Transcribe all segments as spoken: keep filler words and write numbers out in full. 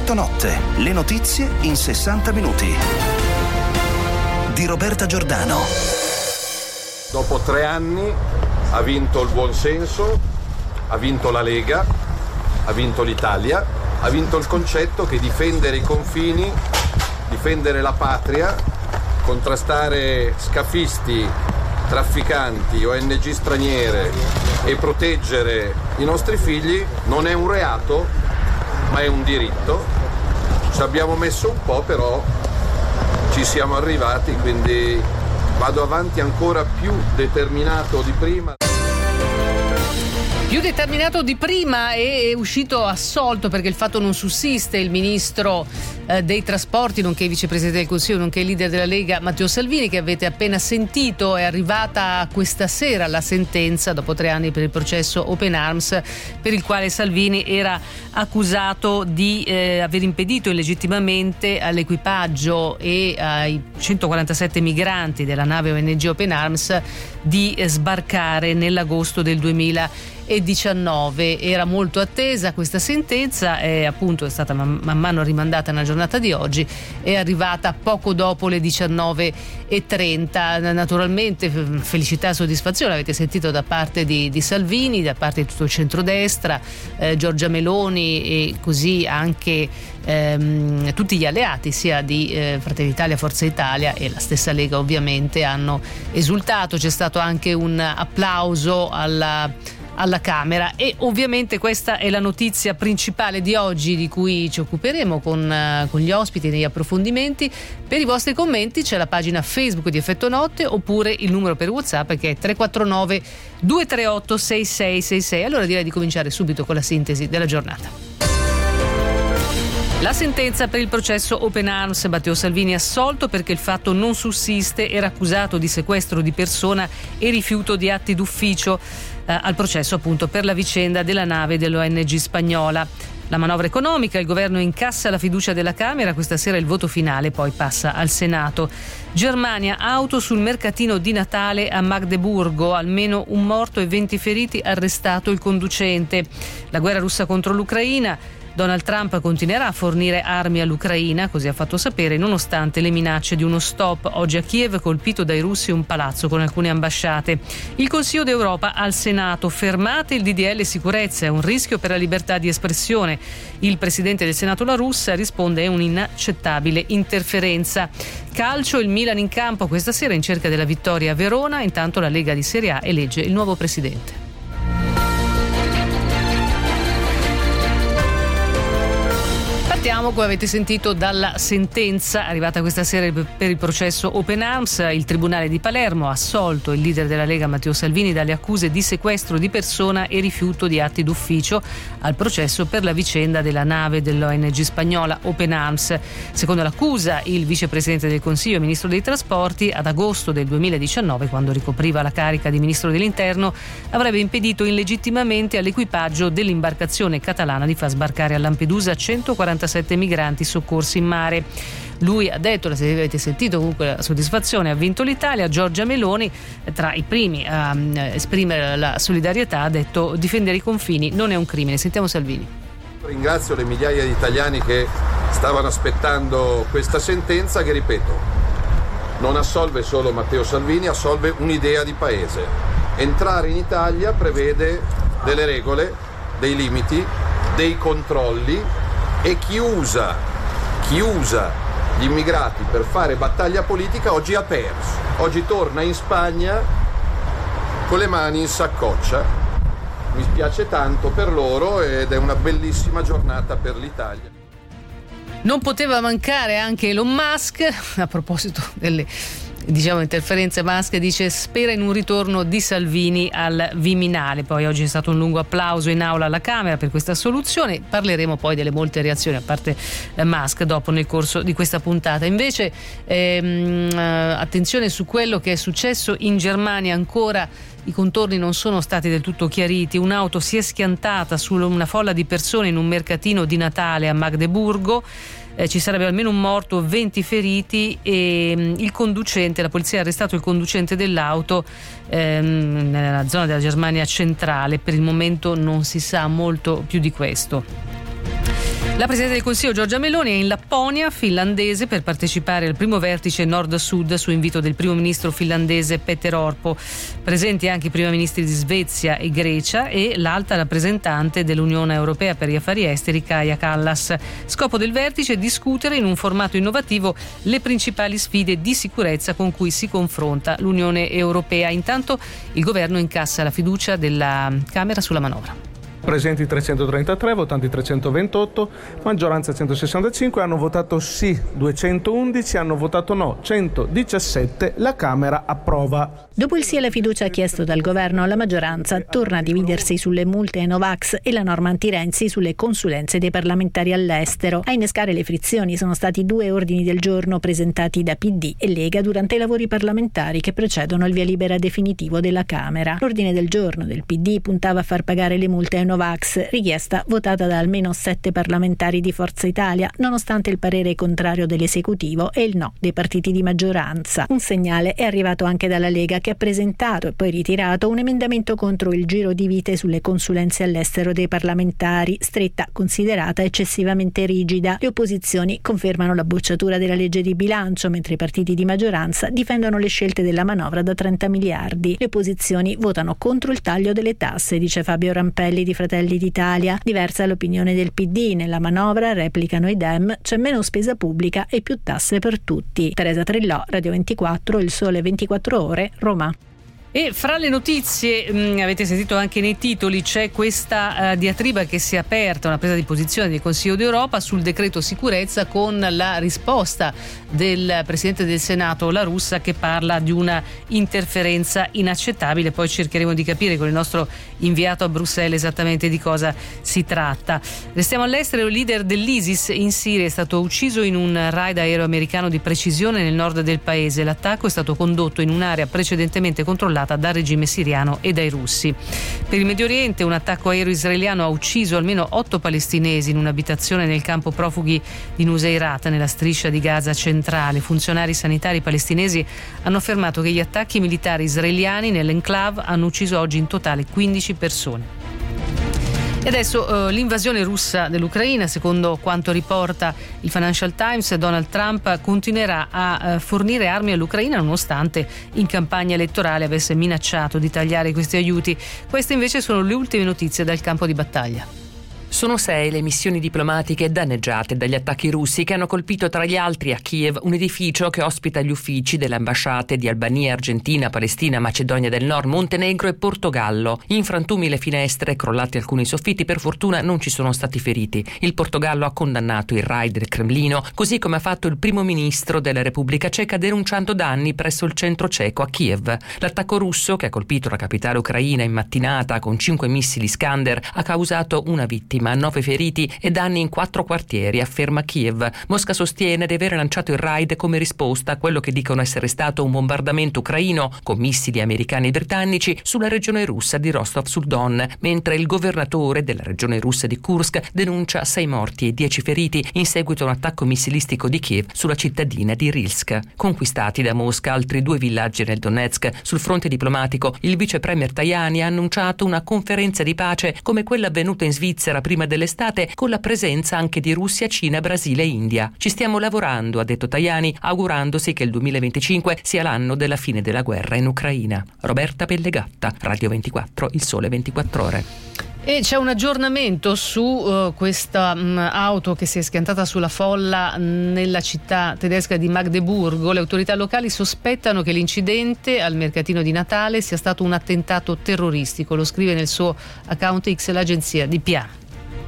Effetto notte, le notizie in sessanta minuti. Di Roberta Giordano. Dopo tre anni ha vinto il buonsenso, ha vinto la Lega, ha vinto l'Italia, ha vinto il concetto che difendere i confini, difendere la patria, contrastare scafisti, trafficanti, O N G straniere e proteggere i nostri figli non è un reato, ma è un diritto. Ci abbiamo messo un po', però ci siamo arrivati, quindi vado avanti ancora più determinato di prima. Più determinato di prima e è uscito assolto perché il fatto non sussiste il ministro eh, dei trasporti, nonché vicepresidente del Consiglio, nonché leader della Lega Matteo Salvini, che avete appena sentito. È arrivata questa sera la sentenza dopo tre anni per il processo Open Arms, per il quale Salvini era accusato di eh, aver impedito illegittimamente all'equipaggio e ai centoquarantasette migranti della nave O N G Open Arms di eh, sbarcare nell'agosto del duemiladiciannove. Era molto attesa questa sentenza, è appunto è stata man, man mano rimandata nella giornata di oggi, è arrivata poco dopo le diciannove e trenta. Naturalmente felicità e soddisfazione avete sentito da parte di, di Salvini, da parte di tutto il centrodestra, eh, Giorgia Meloni e così anche ehm, tutti gli alleati sia di eh, Fratelli d'Italia, Forza Italia e la stessa Lega ovviamente hanno esultato. C'è stato anche un applauso alla alla Camera e ovviamente questa è la notizia principale di oggi, di cui ci occuperemo con, uh, con gli ospiti negli approfondimenti. Per i vostri commenti c'è la pagina Facebook di Effetto Notte oppure il numero per WhatsApp che è tre quattro nove due tre otto sei sei sei sei. Allora direi di cominciare subito con la sintesi della giornata. La sentenza per il processo Open Arms: Matteo Salvini assolto perché il fatto non sussiste, era accusato di sequestro di persona e rifiuto di atti d'ufficio eh, al processo appunto per la vicenda della nave dell'O N G spagnola. La manovra economica, il governo incassa la fiducia della Camera, questa sera il voto finale poi passa al Senato. Germania, auto sul mercatino di Natale a Magdeburgo, almeno un morto e venti feriti, arrestato il conducente. La guerra russa contro l'Ucraina. Donald Trump continuerà a fornire armi all'Ucraina, così ha fatto sapere, nonostante le minacce di uno stop. Oggi a Kiev colpito dai russi un palazzo con alcune ambasciate. Il Consiglio d'Europa al Senato: fermate il D D L sicurezza, è un rischio per la libertà di espressione. Il presidente del Senato La Russa risponde: è un'inaccettabile interferenza. Calcio, il Milan in campo questa sera in cerca della vittoria a Verona, intanto la Lega di Serie A elegge il nuovo presidente. Partiamo, come avete sentito, dalla sentenza arrivata questa sera per il processo Open Arms. Il Tribunale di Palermo ha assolto il leader della Lega Matteo Salvini dalle accuse di sequestro di persona e rifiuto di atti d'ufficio al processo per la vicenda della nave dell'O N G spagnola Open Arms. Secondo l'accusa, il vicepresidente del Consiglio e ministro dei trasporti ad agosto del duemiladiciannove, quando ricopriva la carica di ministro dell'interno, avrebbe impedito illegittimamente all'equipaggio dell'imbarcazione catalana di far sbarcare a Lampedusa centoquarantasette migranti soccorsi in mare. Lui ha detto, avete sentito comunque la soddisfazione, ha vinto l'Italia. Giorgia Meloni, tra i primi a esprimere la solidarietà, ha detto: difendere i confini non è un crimine. Sentiamo Salvini. Ringrazio le migliaia di italiani che stavano aspettando questa sentenza che, ripeto, non assolve solo Matteo Salvini, assolve un'idea di paese. Entrare in Italia prevede delle regole, dei limiti, dei controlli, e chi usa, chi usa gli immigrati per fare battaglia politica oggi ha perso. Oggi torna in Spagna con le mani in saccoccia. Mi spiace tanto per loro ed è una bellissima giornata per l'Italia. Non poteva mancare anche Elon Musk, a proposito delle diciamo interferenze Musk, dice spera in un ritorno di Salvini al Viminale. Poi oggi è stato un lungo applauso in aula alla Camera per questa soluzione. Parleremo poi delle molte reazioni a parte eh, Musk dopo nel corso di questa puntata. Invece ehm, attenzione su quello che è successo in Germania. Ancora i contorni non sono stati del tutto chiariti. Un'auto si è schiantata su una folla di persone in un mercatino di Natale a Magdeburgo. Eh, ci sarebbe almeno un morto, venti feriti e mh, il conducente, la polizia ha arrestato il conducente dell'auto ehm, nella zona della Germania centrale. Per il momento non si sa molto più di questo. La Presidente del Consiglio Giorgia Meloni è in Lapponia finlandese per partecipare al primo vertice Nord-Sud su invito del primo ministro finlandese Petteri Orpo. Presenti anche i primi ministri di Svezia e Grecia e l'alta rappresentante dell'Unione Europea per gli affari esteri Kaja Kallas. Scopo del vertice è discutere in un formato innovativo le principali sfide di sicurezza con cui si confronta l'Unione Europea. Intanto il governo incassa la fiducia della Camera sulla manovra. Presenti trecentotrentatré, votanti trecentoventotto, maggioranza centosessantacinque, hanno votato sì duecentoundici, hanno votato no centodiciassette, la Camera approva. Dopo il sì alla fiducia chiesto dal governo, la maggioranza torna a dividersi sulle multe ai Novax e la norma anti-Renzi sulle consulenze dei parlamentari all'estero. A innescare le frizioni sono stati due ordini del giorno presentati da P D e Lega durante i lavori parlamentari che precedono il via libera definitivo della Camera. L'ordine del giorno del P D puntava a far pagare le multe ai Novax, richiesta votata da almeno sette parlamentari di Forza Italia, nonostante il parere contrario dell'esecutivo e il no dei partiti di maggioranza. Un segnale è arrivato anche dalla Lega, che ha presentato e poi ritirato un emendamento contro il giro di vite sulle consulenze all'estero dei parlamentari, stretta considerata eccessivamente rigida. Le opposizioni confermano la bocciatura della legge di bilancio, mentre i partiti di maggioranza difendono le scelte della manovra da trenta miliardi. Le opposizioni votano contro il taglio delle tasse, dice Fabio Rampelli di Fratelli d'Italia. Diversa l'opinione del P D. Nella manovra, replicano i Dem, c'è meno spesa pubblica e più tasse per tutti. Teresa Trillò, Radio ventiquattro, Il Sole ventiquattro Ore, Roma. E fra le notizie, mh, avete sentito anche nei titoli, c'è questa uh, diatriba che si è aperta, una presa di posizione del Consiglio d'Europa sul decreto sicurezza, con la risposta del Presidente del Senato La Russa, che parla di una interferenza inaccettabile. Poi cercheremo di capire con il nostro inviato a Bruxelles esattamente di cosa si tratta. Restiamo all'estero. Il leader dell'ISIS in Siria è stato ucciso in un raid aereo americano di precisione nel nord del paese. L'attacco è stato condotto in un'area precedentemente controllata dal regime siriano e dai russi. Per il Medio Oriente, un attacco aereo israeliano ha ucciso almeno otto palestinesi in un'abitazione nel campo profughi di Nuseirat, nella striscia di Gaza centrale. Funzionari sanitari palestinesi hanno affermato che gli attacchi militari israeliani nell'enclave hanno ucciso oggi in totale quindici persone. E adesso eh, l'invasione russa dell'Ucraina. Secondo quanto riporta il Financial Times, Donald Trump continuerà a eh, fornire armi all'Ucraina, nonostante in campagna elettorale avesse minacciato di tagliare questi aiuti. Queste invece sono le ultime notizie dal campo di battaglia. Sono sei le missioni diplomatiche danneggiate dagli attacchi russi, che hanno colpito tra gli altri a Kiev un edificio che ospita gli uffici delle ambasciate di Albania, Argentina, Palestina, Macedonia del Nord, Montenegro e Portogallo. In frantumi le finestre, crollati alcuni soffitti, per fortuna non ci sono stati feriti. Il Portogallo ha condannato il raid del Cremlino, così come ha fatto il primo ministro della Repubblica Ceca, denunciando danni presso il centro ceco a Kiev. L'attacco russo, che ha colpito la capitale ucraina in mattinata con cinque missili Iskander, ha causato una vittima, nove feriti e danni in quattro quartieri, afferma Kiev. Mosca sostiene di aver lanciato il raid come risposta a quello che dicono essere stato un bombardamento ucraino con missili americani e britannici sulla regione russa di Rostov sul Don, mentre il governatore della regione russa di Kursk denuncia sei morti e dieci feriti in seguito a un attacco missilistico di Kiev sulla cittadina di Rilsk. Conquistati da Mosca altri due villaggi nel Donetsk. Sul fronte diplomatico, il vice premier Tajani ha annunciato una conferenza di pace come quella avvenuta in Svizzera prima dell'estate, con la presenza anche di Russia, Cina, Brasile e India. Ci stiamo lavorando, ha detto Tajani, augurandosi che il duemilaventicinque sia l'anno della fine della guerra in Ucraina. Roberta Pellegatta, Radio ventiquattro, Il Sole ventiquattro Ore. E c'è un aggiornamento su uh, questa um, auto che si è schiantata sulla folla nella città tedesca di Magdeburgo. Le autorità locali sospettano che l'incidente al mercatino di Natale sia stato un attentato terroristico. Lo scrive nel suo account X l'agenzia D P A.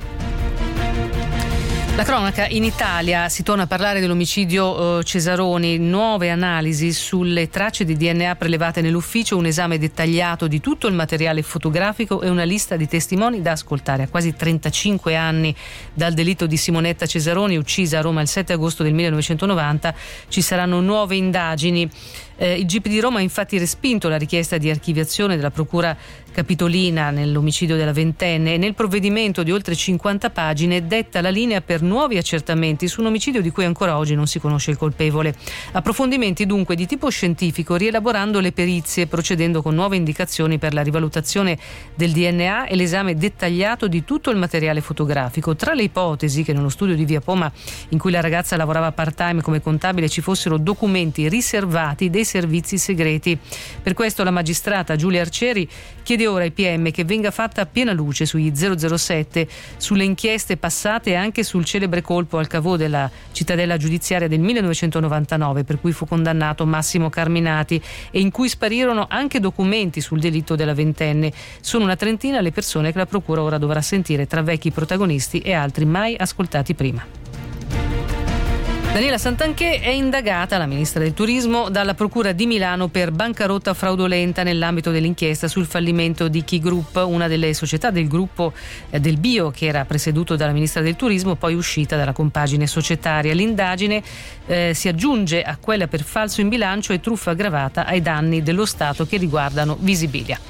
La cronaca: in Italia si torna a parlare dell'omicidio Cesaroni, nuove analisi sulle tracce di D N A prelevate nell'ufficio, un esame dettagliato di tutto il materiale fotografico e una lista di testimoni da ascoltare. A quasi trentacinque anni dal delitto di Simonetta Cesaroni, uccisa a Roma il sette agosto del millenovecentonovanta, ci saranno nuove indagini. Eh, il G P di Roma ha infatti respinto la richiesta di archiviazione della procura capitolina nell'omicidio della ventenne e nel provvedimento di oltre cinquanta pagine detta la linea per nuovi accertamenti su un omicidio di cui ancora oggi non si conosce il colpevole. Approfondimenti dunque di tipo scientifico, rielaborando le perizie, procedendo con nuove indicazioni per la rivalutazione del D N A e l'esame dettagliato di tutto il materiale fotografico. Tra le ipotesi che nello studio di Via Poma, in cui la ragazza lavorava part-time come contabile, ci fossero documenti riservati dei servizi segreti. Per questo la magistrata Giulia Arcieri chiede ora ai P M che venga fatta piena luce sugli zero zero sette, sulle inchieste passate e anche sul celebre colpo al cavò della cittadella giudiziaria del millenovecentonovantanove, per cui fu condannato Massimo Carminati e in cui sparirono anche documenti sul delitto della ventenne. Sono una trentina le persone che la procura ora dovrà sentire, tra vecchi protagonisti e altri mai ascoltati prima. Daniela Santanchè è indagata, la ministra del Turismo, dalla Procura di Milano per bancarotta fraudolenta nell'ambito dell'inchiesta sul fallimento di Ki Group, una delle società del gruppo eh, del bio che era presieduto dalla ministra del Turismo, poi uscita dalla compagine societaria. L'indagine eh, si aggiunge a quella per falso in bilancio e truffa aggravata ai danni dello Stato che riguardano Visibilia.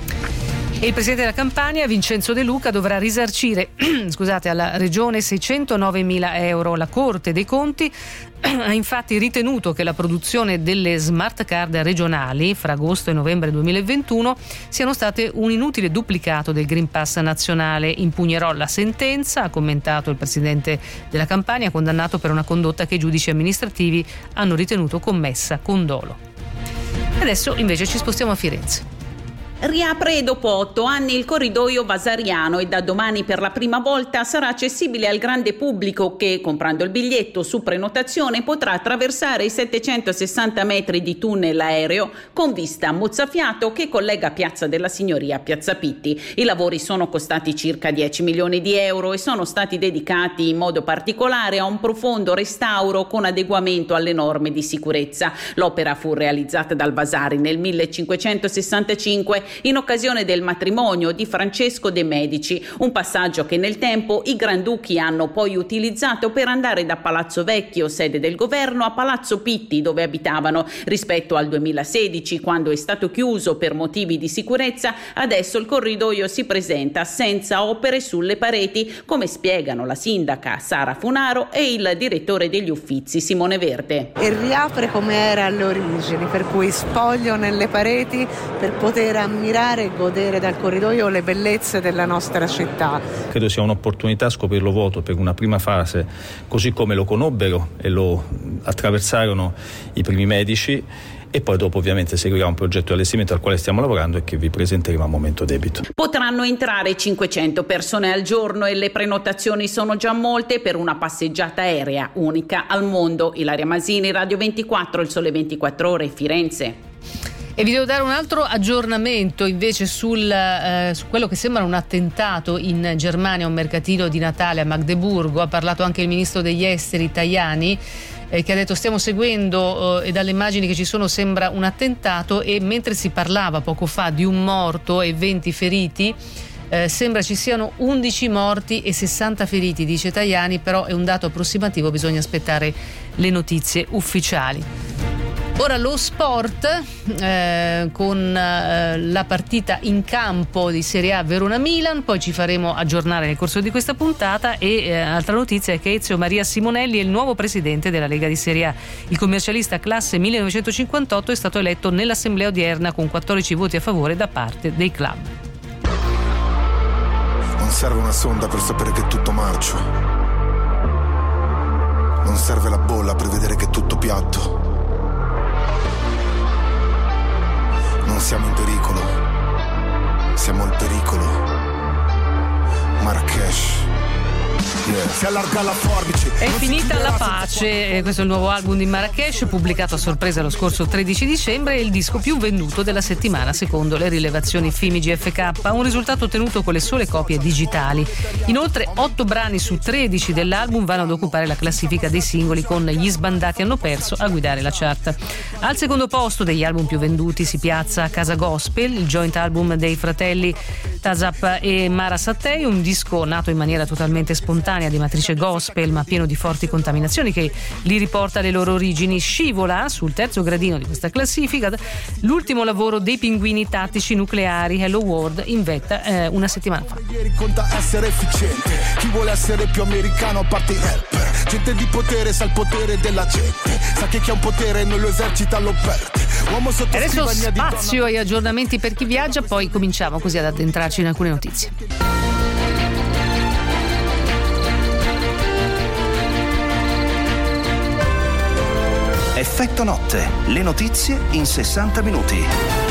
E il presidente della Campania, Vincenzo De Luca, dovrà risarcire scusate, alla regione seicentonovemila euro. La Corte dei Conti ha infatti ritenuto che la produzione delle smart card regionali fra agosto e novembre duemilaventuno siano state un inutile duplicato del Green Pass nazionale. Impugnerò la sentenza, ha commentato il presidente della Campania, condannato per una condotta che i giudici amministrativi hanno ritenuto commessa con dolo. Adesso invece ci spostiamo a Firenze. Riapre dopo otto anni il corridoio vasariano e da domani per la prima volta sarà accessibile al grande pubblico che, comprando il biglietto su prenotazione, potrà attraversare i settecentosessanta metri di tunnel aereo con vista a mozzafiato che collega Piazza della Signoria a Piazza Pitti. I lavori sono costati circa dieci milioni di euro e sono stati dedicati in modo particolare a un profondo restauro con adeguamento alle norme di sicurezza. L'opera fu realizzata dal Vasari nel millecinquecentosessantacinque in occasione del matrimonio di Francesco de' Medici, un passaggio che nel tempo i granduchi hanno poi utilizzato per andare da Palazzo Vecchio, sede del governo, a Palazzo Pitti, dove abitavano. Rispetto al duemilasedici, quando è stato chiuso per motivi di sicurezza, adesso il corridoio si presenta senza opere sulle pareti, come spiegano la sindaca Sara Funaro e il direttore degli Uffizi Simone Verde. E riapre come era alle origini, per cui spoglio nelle pareti per poter ammirare e godere dal corridoio le bellezze della nostra città. Credo sia un'opportunità scoprirlo vuoto per una prima fase, così come lo conobbero e lo attraversarono i primi medici, e poi dopo ovviamente seguirà un progetto di allestimento al quale stiamo lavorando e che vi presenteremo a momento debito. Potranno entrare cinquecento persone al giorno e le prenotazioni sono già molte per una passeggiata aerea unica al mondo. Ilaria Masini, Radio ventiquattro, Il Sole ventiquattro Ore, Firenze. E vi devo dare un altro aggiornamento invece sul, eh, su quello che sembra un attentato in Germania, un mercatino di Natale a Magdeburgo. Ha parlato anche il ministro degli esteri Tajani, eh, che ha detto stiamo seguendo eh, e dalle immagini che ci sono sembra un attentato, e mentre si parlava poco fa di un morto e venti feriti, eh, sembra ci siano undici morti e sessanta feriti, dice Tajani, però è un dato approssimativo, bisogna aspettare le notizie ufficiali. Ora lo sport, eh, con eh, la partita in campo di Serie A Verona-Milan, poi ci faremo aggiornare nel corso di questa puntata. E eh, altra notizia è che Ezio Maria Simonelli è il nuovo presidente della Lega di Serie A. Il commercialista classe millenovecentocinquantotto è stato eletto nell'assemblea odierna con quattordici voti a favore da parte dei club. Non serve una sonda per sapere che tutto marcio, non serve la bolla per vedere che tutto piatto. Non siamo in pericolo, siamo il pericolo. Marrakesh. Yeah. Si allarga la forbice. È finita la pace, questo è il nuovo album di Marrakesh, pubblicato a sorpresa lo scorso tredici dicembre, è il disco più venduto della settimana secondo le rilevazioni Fimi G F K, un risultato ottenuto con le sole copie digitali. Inoltre otto brani su tredici dell'album vanno ad occupare la classifica dei singoli, con Gli Sbandati hanno perso a guidare la chart. Al secondo posto degli album più venduti si piazza Casa Gospel, il joint album dei fratelli Tazap e Mara Sattei, un disco nato in maniera totalmente spontanea spontanea di matrice gospel ma pieno di forti contaminazioni che li riporta alle loro origini. Scivola sul terzo gradino di questa classifica l'ultimo lavoro dei pinguini tattici nucleari Hello World in vetta eh, una settimana fa. Ieri conta essere efficiente, chi vuole essere più americano a parte i rapper. Gente di potere sa il potere della gente, sa che chi ha un potere non lo esercita lo perde. Uomo sotto adesso scrivania spazio e aggiornamenti per chi viaggia, poi cominciamo così ad addentrarci in alcune notizie. Effetto notte, le notizie in sessanta minuti.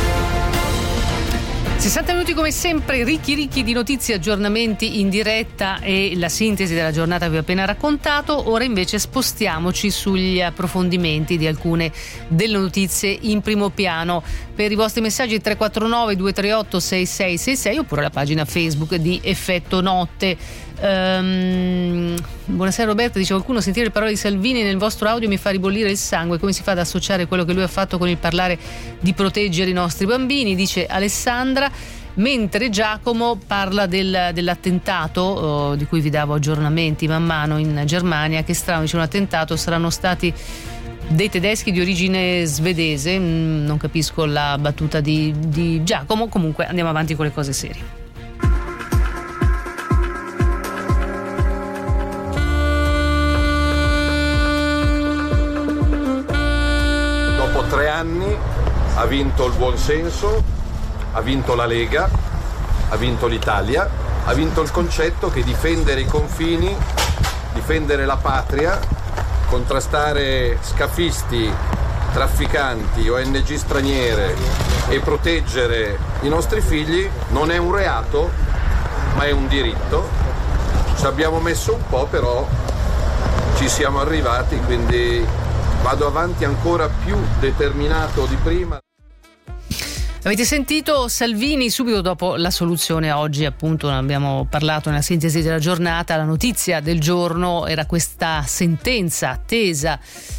sessanta minuti come sempre ricchi ricchi di notizie, aggiornamenti in diretta e la sintesi della giornata che vi ho appena raccontato. Ora invece spostiamoci sugli approfondimenti di alcune delle notizie in primo piano. Per i vostri messaggi tre quattro nove due tre otto sei sei sei sei oppure la pagina Facebook di Effetto Notte. Um, buonasera Roberta, dice qualcuno: sentire le parole di Salvini nel vostro audio mi fa ribollire il sangue. Come si fa ad associare quello che lui ha fatto con il parlare di proteggere i nostri bambini? Dice Alessandra. Mentre Giacomo parla del, dell'attentato oh, di cui vi davo aggiornamenti man mano in Germania. Che strano, dice un attentato, saranno stati dei tedeschi di origine svedese. mm, non capisco la battuta di, di Giacomo. Comunque andiamo avanti con le cose serie. Dopo tre anni ha vinto il buonsenso, ha vinto la Lega, ha vinto l'Italia, ha vinto il concetto che difendere i confini, difendere la patria, contrastare scafisti, trafficanti, O N G straniere e proteggere i nostri figli non è un reato, ma è un diritto. Ci abbiamo messo un po', però ci siamo arrivati, quindi vado avanti ancora più determinato di prima. Avete sentito Salvini subito dopo la soluzione. Oggi appunto ne abbiamo parlato nella sintesi della giornata. La notizia del giorno era questa sentenza attesa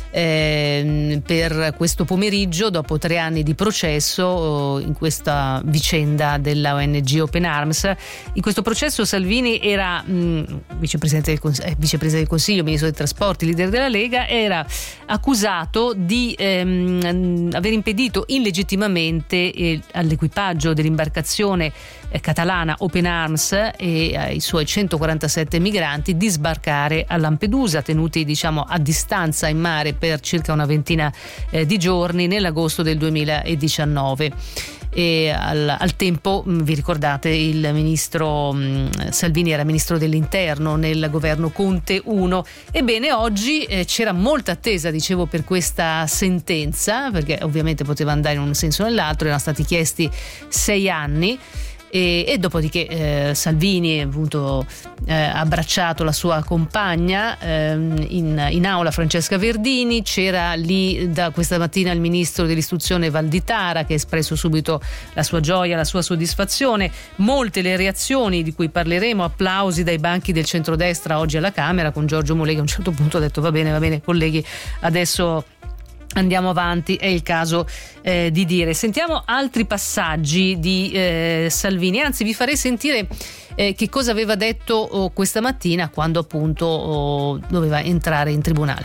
eh, per questo pomeriggio dopo tre anni di processo in questa vicenda della O N G Open Arms. In questo processo Salvini era mh, vicepresidente, del Cons- eh, vicepresidente del Consiglio, ministro dei trasporti, leader della Lega. Era accusato di ehm, aver impedito illegittimamente eh, all'equipaggio dell'imbarcazione eh, catalana Open Arms e ai suoi centoquarantasette migranti di sbarcare a Lampedusa, tenuti diciamo a distanza in mare per circa una ventina eh, di giorni nell'agosto del duemiladiciannove. E al, al tempo, vi ricordate, il ministro mh, Salvini era ministro dell'interno nel governo Conte uno. Ebbene, oggi eh, c'era molta attesa, dicevo, per questa sentenza, perché ovviamente poteva andare in un senso o nell'altro. Erano stati chiesti sei anni. E, e dopodiché eh, Salvini appunto eh, ha abbracciato la sua compagna eh, in, in aula, Francesca Verdini. C'era lì da questa mattina il ministro dell'istruzione Valditara, che ha espresso subito la sua gioia, la sua soddisfazione. Molte le reazioni di cui parleremo, applausi dai banchi del centrodestra oggi alla Camera, con Giorgio Molega a un certo punto ha detto va bene, va bene colleghi, adesso andiamo avanti, è il caso eh, di dire. Sentiamo altri passaggi di eh, Salvini, anzi vi farei sentire eh, che cosa aveva detto oh, questa mattina quando appunto oh, doveva entrare in tribunale.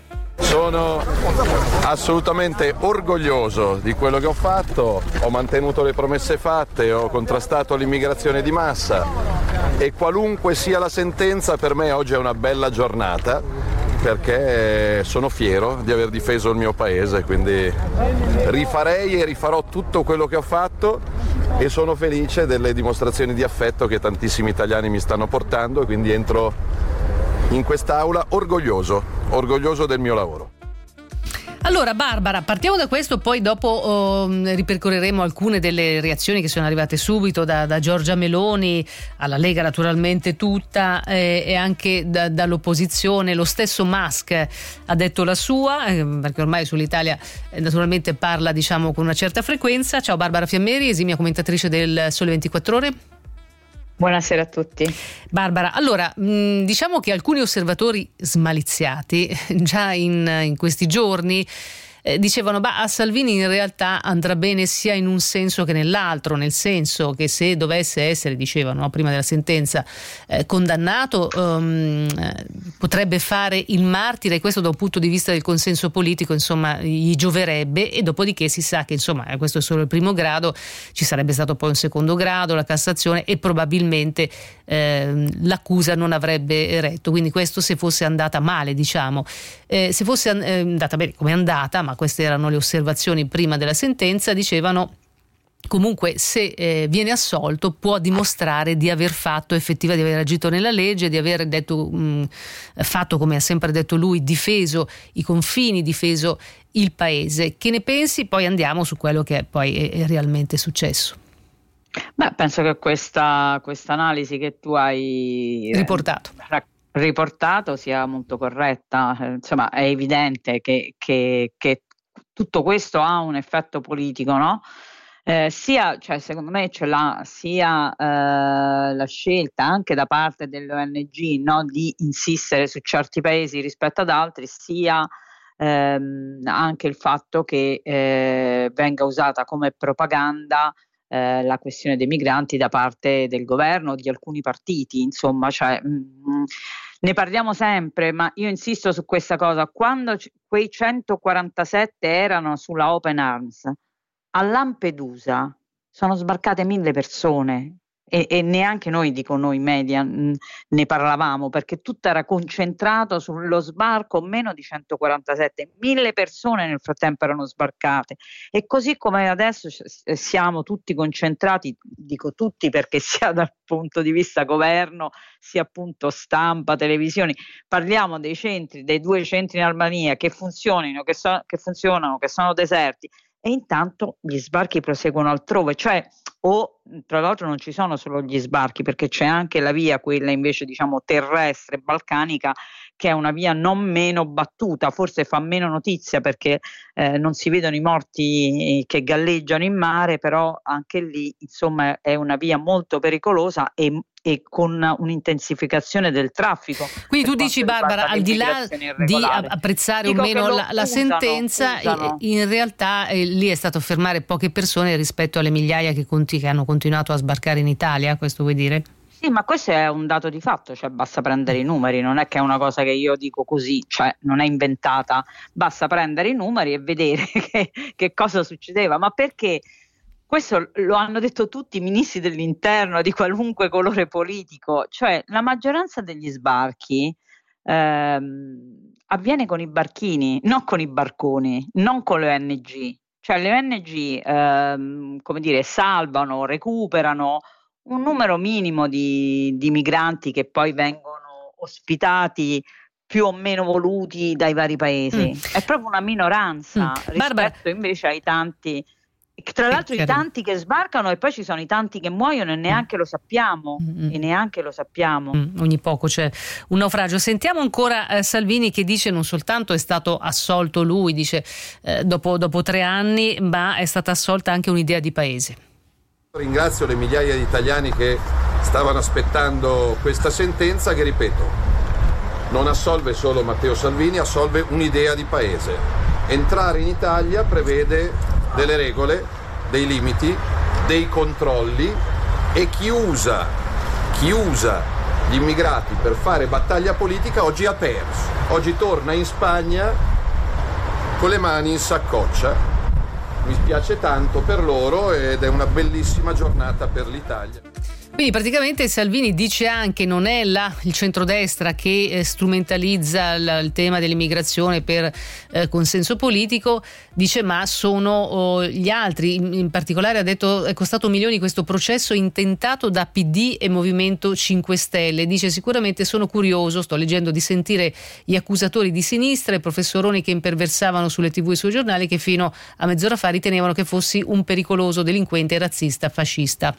Sono assolutamente orgoglioso di quello che ho fatto, ho mantenuto le promesse fatte, ho contrastato l'immigrazione di massa e qualunque sia la sentenza per me oggi è una bella giornata, perché sono fiero di aver difeso il mio paese, quindi rifarei e rifarò tutto quello che ho fatto e sono felice delle dimostrazioni di affetto che tantissimi italiani mi stanno portando e quindi entro in quest'aula orgoglioso, orgoglioso del mio lavoro. Allora Barbara, partiamo da questo, poi dopo oh, ripercorreremo alcune delle reazioni che sono arrivate subito da, da Giorgia Meloni alla Lega, naturalmente tutta, eh, e anche da, dall'opposizione. Lo stesso Musk ha detto la sua, eh, perché ormai sull'Italia eh, naturalmente parla diciamo con una certa frequenza. Ciao Barbara Fiammeri, esimia commentatrice del Sole ventiquattro Ore. Buonasera a tutti. Barbara, allora mh, diciamo che alcuni osservatori smaliziati già in, in questi giorni eh, dicevano bah, a Salvini in realtà andrà bene sia in un senso che nell'altro, nel senso che se dovesse essere, dicevano no, prima della sentenza, eh, condannato um, eh, potrebbe fare il martire, e questo da un punto di vista del consenso politico insomma gli gioverebbe, e dopodiché si sa che insomma questo è solo il primo grado, ci sarebbe stato poi un secondo grado, la Cassazione, e probabilmente eh, l'accusa non avrebbe retto, quindi questo se fosse andata male, diciamo. Eh, se fosse eh, andata bene come è andata, ma queste erano le osservazioni prima della sentenza, dicevano comunque se eh, viene assolto può dimostrare di aver fatto effettiva, di aver agito nella legge, di aver detto mh, fatto, come ha sempre detto lui, difeso i confini, difeso il paese. Che ne pensi? Poi andiamo su quello che poi è, è realmente successo. Beh, penso che questa questa analisi che tu hai riportato eh, riportato sia molto corretta. Eh, insomma, è evidente che, che, che tutto questo ha un effetto politico, no? Eh, sia, cioè, secondo me c'è la, sia eh, la scelta anche da parte delle O N G, no, di insistere su certi paesi rispetto ad altri, sia ehm, anche il fatto che eh, venga usata come propaganda eh, la questione dei migranti da parte del governo o di alcuni partiti, insomma, cioè, mh, ne parliamo sempre, ma io insisto su questa cosa. Quando c- quei centoquarantasette erano sulla Open Arms, a Lampedusa sono sbarcate mille persone e, e neanche noi, dico noi media, mh, ne parlavamo, perché tutto era concentrato sullo sbarco, meno di centoquarantasette, mille persone nel frattempo erano sbarcate, e così come adesso siamo tutti concentrati, dico tutti perché sia dal punto di vista governo sia appunto stampa, televisioni, parliamo dei centri, dei due centri in Albania che funzionino, che, so, che funzionano, che sono deserti, e intanto gli sbarchi proseguono altrove, cioè, o tra l'altro non ci sono solo gli sbarchi, perché c'è anche la via, quella invece diciamo terrestre, balcanica, che è una via non meno battuta, forse fa meno notizia perché eh, non si vedono i morti che galleggiano in mare, però anche lì insomma è una via molto pericolosa e e con un'intensificazione del traffico. Quindi tu dici, Barbara, al di là di apprezzare o meno la, la usano, sentenza, usano. in realtà eh, lì è stato fermare poche persone rispetto alle migliaia che, conti, che hanno continuato a sbarcare in Italia, questo vuoi dire? Sì, ma questo è un dato di fatto, cioè basta prendere i numeri, non è che è una cosa che io dico così, cioè non è inventata, basta prendere i numeri e vedere che, che cosa succedeva, ma perché? Questo lo hanno detto tutti i ministri dell'interno di qualunque colore politico, cioè la maggioranza degli sbarchi ehm, avviene con i barchini, non con i barconi, non con le O N G, cioè le O N G ehm, come dire, salvano, recuperano un numero minimo di, di migranti che poi vengono ospitati più o meno voluti dai vari paesi, mm. è proprio una minoranza mm. rispetto Barbara. invece ai tanti. Tra l'altro i tanti che sbarcano e poi ci sono i tanti che muoiono e neanche lo sappiamo mm-hmm. e neanche lo sappiamo mm, ogni poco c'è un naufragio. Sentiamo ancora eh, Salvini che dice non soltanto è stato assolto lui, dice eh, dopo, dopo tre anni, ma è stata assolta anche un'idea di paese. Ringrazio le migliaia di italiani che stavano aspettando questa sentenza che, ripeto, non assolve solo Matteo Salvini, assolve un'idea di paese. Entrare in Italia prevede delle regole, dei limiti, dei controlli, e chi usa, chi usa gli immigrati per fare battaglia politica oggi ha perso. Oggi torna in Spagna con le mani in saccoccia. Mi spiace tanto per loro ed è una bellissima giornata per l'Italia. Quindi praticamente Salvini dice anche non è là il centrodestra che eh, strumentalizza l- il tema dell'immigrazione per eh, consenso politico, dice ma sono oh, gli altri, in, in particolare ha detto è costato milioni questo processo intentato da P D e Movimento cinque Stelle, dice sicuramente sono curioso, sto leggendo, di sentire gli accusatori di sinistra, i professoroni che imperversavano sulle tv e sui giornali che fino a mezz'ora fa ritenevano che fossi un pericoloso delinquente razzista fascista.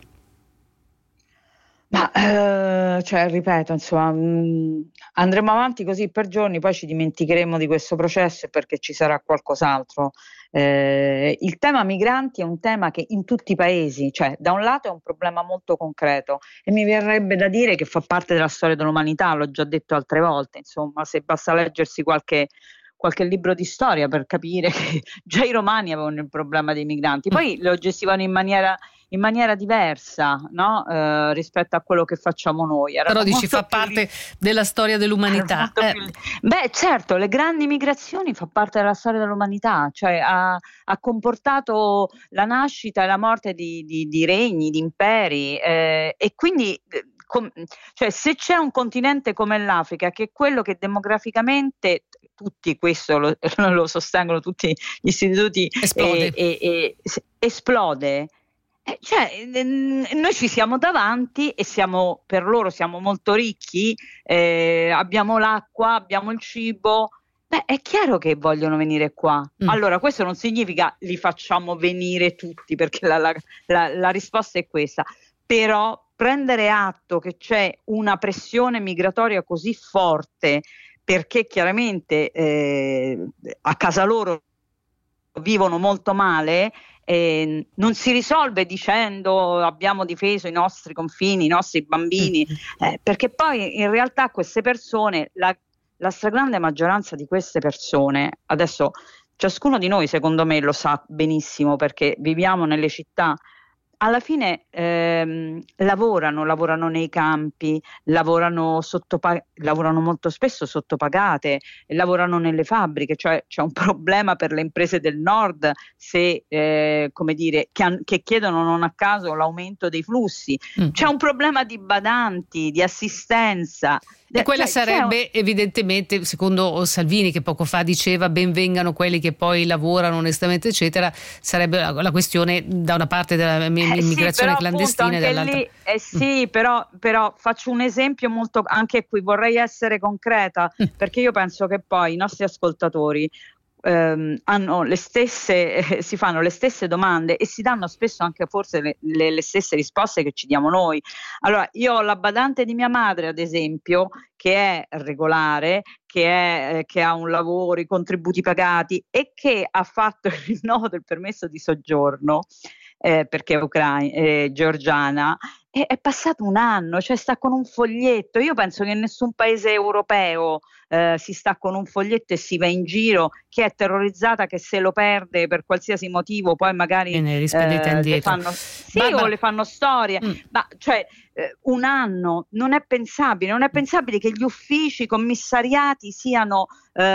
Ma eh, cioè, ripeto, insomma, mh, andremo avanti così per giorni, poi ci dimenticheremo di questo processo perché ci sarà qualcos'altro. Eh, il tema migranti è un tema che in tutti i paesi, cioè da un lato è un problema molto concreto e mi verrebbe da dire che fa parte della storia dell'umanità, l'ho già detto altre volte, insomma, se basta leggersi qualche qualche libro di storia per capire che già i romani avevano il problema dei migranti, poi lo gestivano in maniera in maniera diversa, no? Eh, rispetto a quello che facciamo noi. Era Però dici fa parte più... della storia dell'umanità. Eh. Più... Beh, certo, le grandi migrazioni fa parte della storia dell'umanità, cioè ha, ha comportato la nascita e la morte di, di, di regni, di imperi, eh, e quindi com... cioè, se c'è un continente come l'Africa, che è quello che demograficamente, tutti questo lo, lo sostengono tutti gli istituti, esplode, e, e, e, esplode. Eh, cioè, noi ci siamo davanti e siamo, per loro siamo molto ricchi, eh, abbiamo l'acqua, abbiamo il cibo. Beh, è chiaro che vogliono venire qua. Mm. Allora, questo non significa li facciamo venire tutti, perché la, la, la, la risposta è questa. Però prendere atto che c'è una pressione migratoria così forte, perché chiaramente eh, a casa loro vivono molto male, eh, non si risolve dicendo abbiamo difeso i nostri confini, i nostri bambini, eh, perché poi in realtà queste persone, la, la stragrande maggioranza di queste persone, adesso ciascuno di noi secondo me lo sa benissimo perché viviamo nelle città, alla fine ehm, lavorano, lavorano nei campi, lavorano, sottopag- lavorano molto spesso sottopagate, lavorano nelle fabbriche, cioè c'è un problema per le imprese del nord se, eh, come dire, che, an- che chiedono non a caso l'aumento dei flussi, mm. c'è un problema di badanti, di assistenza. E quella cioè, sarebbe un... evidentemente, secondo Salvini che poco fa diceva benvengano quelli che poi lavorano onestamente eccetera, sarebbe la, la questione da una parte della immigrazione eh sì, clandestina e dall'altra. Lì, eh sì, però, però faccio un esempio molto, anche qui vorrei essere concreta, mm. perché io penso che poi i nostri ascoltatori ehm, hanno le stesse, eh, si fanno le stesse domande e si danno spesso anche forse le, le, le stesse risposte che ci diamo noi. Allora, io ho la badante di mia madre, ad esempio, che è regolare, che, è, eh, che ha un lavoro, i contributi pagati e che ha fatto il rinnovo del permesso di soggiorno, eh, perché è ucraina, eh, georgiana, e è passato un anno, cioè sta con un foglietto. Io penso che in nessun paese europeo eh, si sta con un foglietto e si va in giro, chi è terrorizzata che se lo perde per qualsiasi motivo poi magari eh, le fanno, sì, Barbara. o le fanno storie, mm. ma cioè eh, un anno non è pensabile, non è pensabile che gli uffici commissariati siano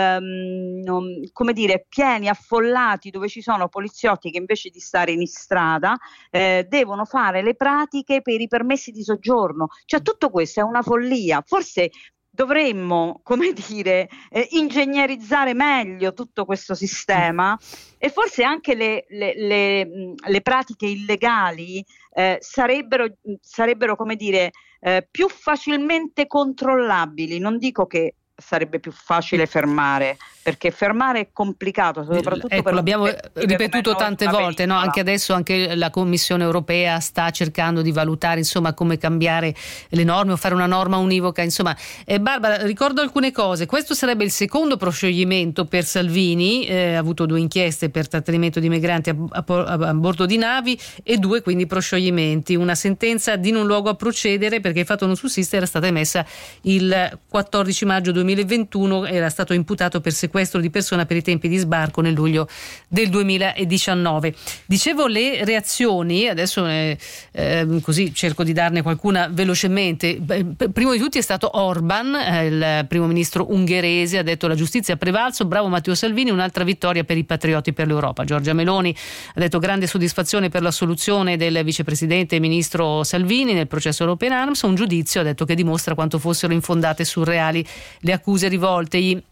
ehm, non, come dire, pieni, affollati, dove ci sono poliziotti che invece di stare in strada eh, devono fare le pratiche per i permessi di soggiorno. Cioè tutto questo è una follia. Forse dovremmo, come dire, eh, ingegnerizzare meglio tutto questo sistema e forse anche le, le, le, le pratiche illegali eh, sarebbero, sarebbero, come dire, eh, più facilmente controllabili. Non dico che sarebbe più facile fermare, perché fermare è complicato, soprattutto ecco, per l'abbiamo ripetuto tante volte, no? Anche adesso anche la Commissione europea sta cercando di valutare insomma come cambiare le norme o fare una norma univoca, insomma. eh, Barbara, ricordo alcune cose. Questo sarebbe il secondo proscioglimento per Salvini, eh, ha avuto due inchieste per trattenimento di migranti a, a, a bordo di navi e due quindi proscioglimenti. Una sentenza di non luogo a procedere perché il fatto non sussiste era stata emessa il quattordici maggio duemilaventuno, era stato imputato per sequestro di persona per i tempi di sbarco nel luglio del duemiladiciannove. Dicevo le reazioni, adesso eh, eh, così cerco di darne qualcuna velocemente. Primo di tutti è stato Orban, eh, il primo ministro ungherese, ha detto la giustizia ha prevalso, bravo Matteo Salvini, un'altra vittoria per i patrioti per l'Europa. Giorgia Meloni ha detto grande soddisfazione per l'assoluzione del vicepresidente e ministro Salvini nel processo Open Arms, un giudizio ha detto che dimostra quanto fossero infondate e surreali le accuse rivoltegli.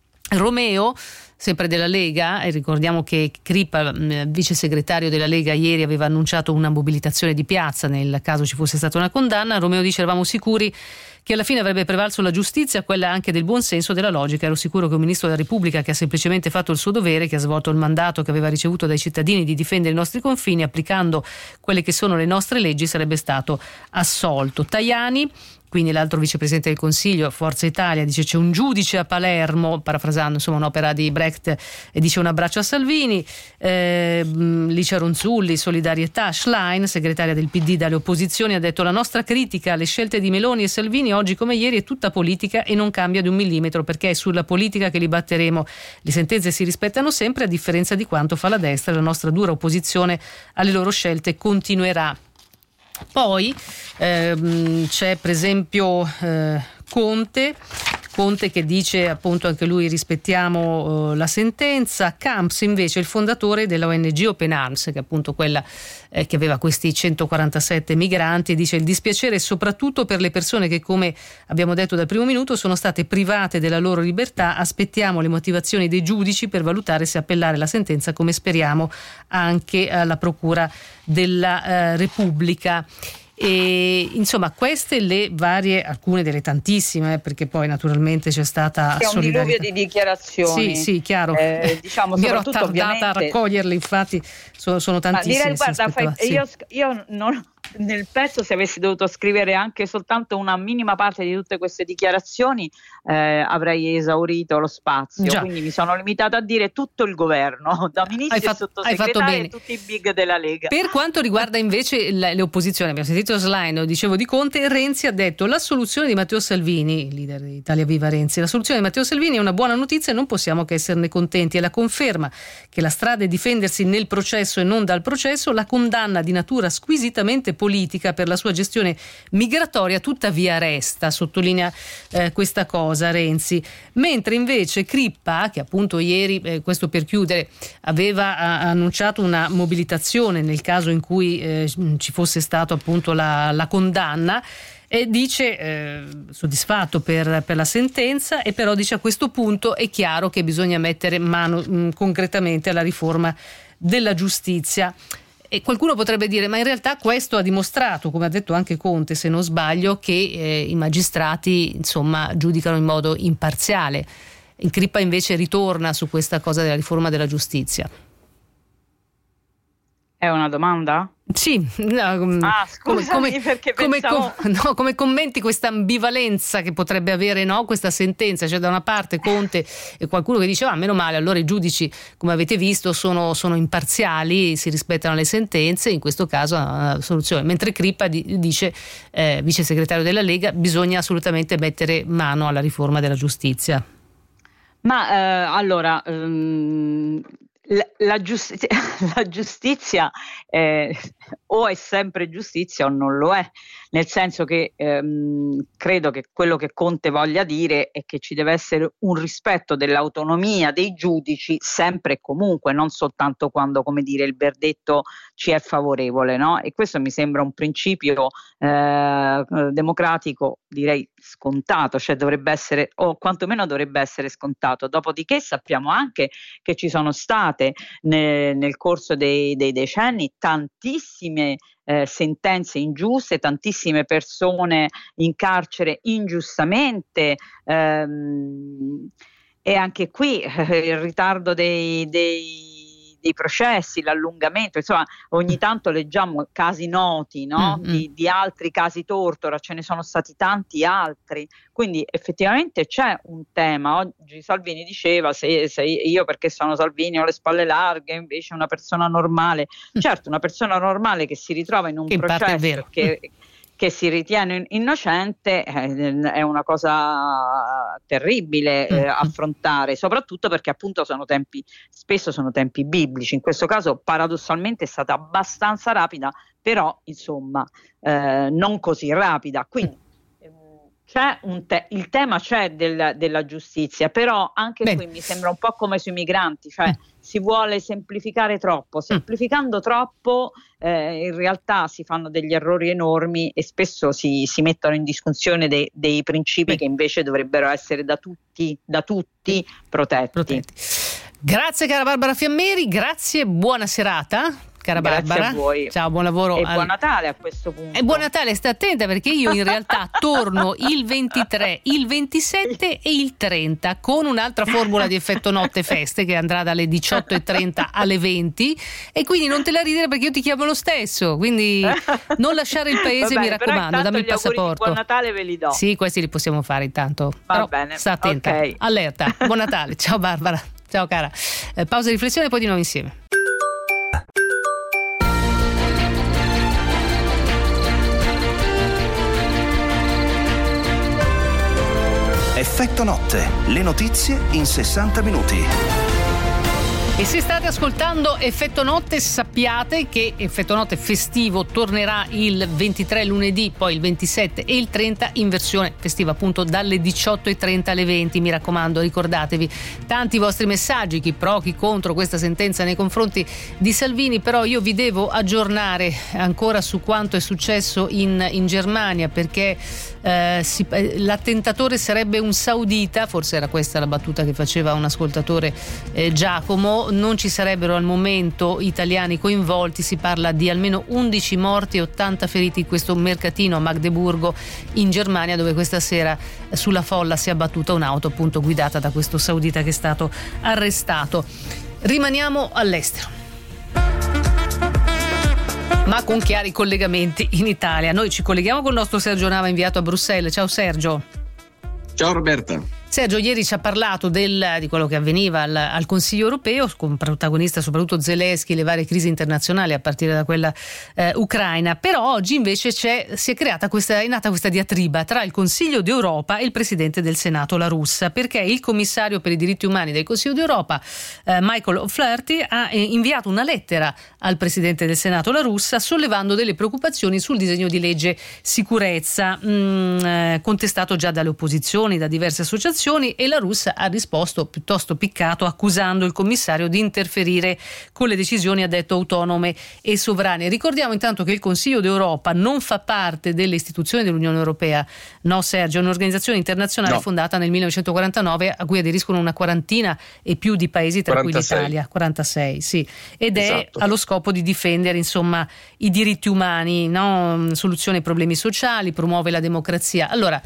Romeo, sempre della Lega, e ricordiamo che Crippa, vice segretario della Lega, ieri aveva annunciato una mobilitazione di piazza nel caso ci fosse stata una condanna. Romeo dice eravamo sicuri che alla fine avrebbe prevalso la giustizia, quella anche del buon senso, della logica. Ero sicuro che un ministro della Repubblica che ha semplicemente fatto il suo dovere, che ha svolto il mandato che aveva ricevuto dai cittadini di difendere i nostri confini applicando quelle che sono le nostre leggi, sarebbe stato assolto. Tajani, quindi l'altro vicepresidente del Consiglio, Forza Italia, dice c'è un giudice a Palermo, parafrasando insomma un'opera di Brecht Act, e dice un abbraccio a Salvini. eh, Licia Ronzulli, solidarietà. Schlein, segretaria del P D dalle opposizioni, ha detto: la nostra critica alle scelte di Meloni e Salvini oggi come ieri è tutta politica e non cambia di un millimetro, perché è sulla politica che li batteremo. Le sentenze si rispettano sempre, a differenza di quanto fa la destra. La nostra dura opposizione alle loro scelte continuerà. Poi ehm, c'è per esempio eh, Conte Conte che dice appunto anche lui rispettiamo uh, la sentenza. Camps invece, il fondatore della O N G Open Arms, che è appunto quella eh, che aveva questi centoquarantasette migranti, dice: il dispiacere è soprattutto per le persone che, come abbiamo detto dal primo minuto, sono state private della loro libertà. Aspettiamo le motivazioni dei giudici per valutare se appellare la sentenza, come speriamo anche alla Procura della eh, Repubblica. E insomma, queste le varie, alcune delle tantissime, perché poi naturalmente c'è stata c'è un diluvio di dichiarazioni. Sì, sì, chiaro. Eh, diciamo, mi ero soprattutto tardata ovviamente a raccoglierle, infatti sono, sono tantissime. Ma direi, guarda, fai, sì. io, io non, nel pezzo, se avessi dovuto scrivere anche soltanto una minima parte di tutte queste dichiarazioni, eh, avrei esaurito lo spazio. Già. Quindi mi sono limitata a dire tutto il governo, da ministri e sottosegretari e tutti i big della Lega. Per quanto riguarda invece le, le opposizioni, abbiamo sentito Schlein, lo dicevo di Conte. Renzi ha detto: la soluzione di Matteo Salvini, leader di Italia Viva Renzi, la soluzione di Matteo Salvini è una buona notizia e non possiamo che esserne contenti. È la conferma che la strada è difendersi nel processo e non dal processo. La condanna di natura squisitamente politica per la sua gestione migratoria tuttavia resta, sottolinea eh, questa cosa Renzi. Mentre invece Crippa, che appunto ieri, eh, questo per chiudere, aveva a, annunciato una mobilitazione nel caso in cui eh, ci fosse stato appunto la, la condanna, e dice eh, soddisfatto per, per la sentenza, e però dice: a questo punto è chiaro che bisogna mettere mano mh, concretamente alla riforma della giustizia. E qualcuno potrebbe dire: ma in realtà questo ha dimostrato, come ha detto anche Conte se non sbaglio, che eh, i magistrati insomma giudicano in modo imparziale. In Crippa invece ritorna su questa cosa della riforma della giustizia. È una domanda? Sì, no, ah, scusami, come, perché come, pensavo... com, no, come commenti questa ambivalenza che potrebbe avere, no, questa sentenza? Cioè, da una parte Conte e qualcuno che dice: ah, meno male, allora i giudici, come avete visto, sono, sono imparziali, si rispettano le sentenze, in questo caso è una soluzione. Mentre Crippa di, dice, eh, vice segretario della Lega, bisogna assolutamente mettere mano alla riforma della giustizia. Ma eh, allora... Um... La, la, giustizia, la giustizia eh, o è sempre giustizia o non lo è, nel senso che ehm, credo che quello che Conte voglia dire è che ci deve essere un rispetto dell'autonomia dei giudici sempre e comunque, non soltanto quando, come dire, il verdetto ci è favorevole, no? E questo mi sembra un principio eh, democratico, direi scontato, cioè dovrebbe essere, o quantomeno dovrebbe essere scontato. Dopodiché sappiamo anche che ci sono state nel, nel corso dei, dei decenni tantissime eh, sentenze ingiuste, tantissime persone in carcere ingiustamente, ehm, e anche qui eh, il ritardo dei, dei dei processi, l'allungamento, insomma ogni tanto leggiamo casi noti, no? Mm-hmm. di, di altri casi Tortora, ce ne sono stati tanti altri, quindi effettivamente c'è un tema. Oggi Salvini diceva: se, se io perché sono Salvini ho le spalle larghe, invece una persona normale, mm. certo, una persona normale che si ritrova in un che processo che che si ritiene innocente eh, è una cosa terribile eh, affrontare, soprattutto perché appunto sono tempi, spesso sono tempi biblici. In questo caso paradossalmente è stata abbastanza rapida, però insomma eh, non così rapida. Quindi c'è un te- il tema c'è del, della giustizia, però anche Bene. qui mi sembra un po' come sui migranti, cioè mm. si vuole semplificare troppo, semplificando mm. troppo eh, in realtà si fanno degli errori enormi e spesso si, si mettono in discussione de- dei principi Beh. che invece dovrebbero essere da tutti, da tutti protetti. protetti. Grazie cara Barbara Fiammeri, grazie, buona serata. Cara Grazie Barbara, a voi. Ciao, buon lavoro. E al... buon Natale a questo punto. E buon Natale, sta attenta perché io in realtà torno il ventitré, il ventisette e il trenta con un'altra formula di effetto notte feste che andrà dalle diciotto e trenta alle venti, e quindi non te la ridere perché io ti chiamo lo stesso, quindi non lasciare il paese. Vabbè, mi raccomando, dammi il passaporto. Buon Natale ve li do. Sì, questi li possiamo fare intanto. Va Però bene. sta attenta, okay. Allerta. Buon Natale, ciao Barbara. Ciao cara. Eh, pausa e riflessione, poi di nuovo insieme. Effetto notte, le notizie in sessanta minuti. E se state ascoltando Effetto Notte, sappiate che Effetto Notte festivo tornerà il ventitré lunedì, poi il ventisette e il trenta in versione festiva, appunto dalle diciotto e trenta alle venti. Mi raccomando, ricordatevi tanti vostri messaggi, chi pro, chi contro questa sentenza nei confronti di Salvini. Però io vi devo aggiornare ancora su quanto è successo in, in Germania, perché eh, si, l'attentatore sarebbe un saudita, forse era questa la battuta che faceva un ascoltatore, eh, Giacomo. Non ci sarebbero al momento italiani coinvolti, si parla di almeno undici morti e ottanta feriti in questo mercatino a Magdeburgo in Germania, dove questa sera sulla folla si è abbattuta un'auto appunto guidata da questo saudita che è stato arrestato. Rimaniamo all'estero, ma con chiari collegamenti in Italia. Noi ci colleghiamo con il nostro Sergio Nava, inviato a Bruxelles. Ciao Sergio. Ciao Roberta. Sergio ieri ci ha parlato del, di quello che avveniva al, al Consiglio europeo, con protagonista soprattutto Zelensky, le varie crisi internazionali a partire da quella eh, ucraina. Però oggi invece c'è, si è creata questa, è nata questa diatriba tra il Consiglio d'Europa e il Presidente del Senato La Russa, perché il commissario per i diritti umani del Consiglio d'Europa, eh, Michael O'Flaherty, ha eh, inviato una lettera al Presidente del Senato La Russa sollevando delle preoccupazioni sul disegno di legge sicurezza, mh, eh, contestato già dalle opposizioni, da diverse associazioni, e la Russa ha risposto piuttosto piccato, accusando il commissario di interferire con le decisioni, ha detto, autonome e sovrane. Ricordiamo intanto che il Consiglio d'Europa non fa parte delle istituzioni dell'Unione Europea, no Sergio, è un'organizzazione internazionale no. fondata nel millenovecentoquarantanove, a cui aderiscono una quarantina e più di paesi, tra quarantasei. Cui l'Italia, quarantasei, sì, ed esatto. è allo scopo di difendere insomma i diritti umani, no? Soluziona i problemi sociali, promuove la democrazia. Allora,